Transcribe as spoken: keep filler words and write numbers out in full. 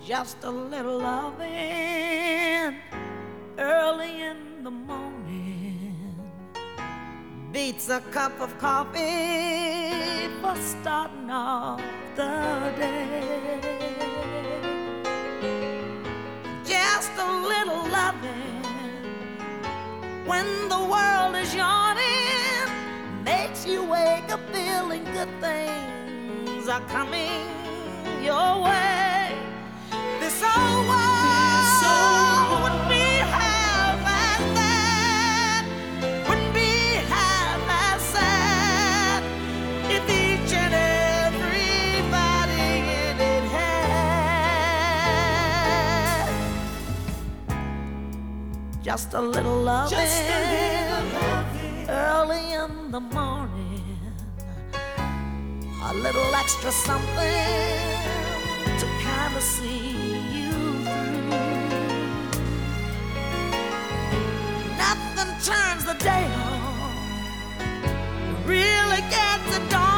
just a little loving early in the morning beats a cup of coffee for starting off the day. Just a little loving when the world is yawning makes you wake up feeling good things are coming your way. This old world wouldn't be half as bad, wouldn't be half as sad if each and everybody in it had just a little loving, just a little loving early in the morning, a little extra something to kind of see you through. Nothing turns the day on, really gets it done.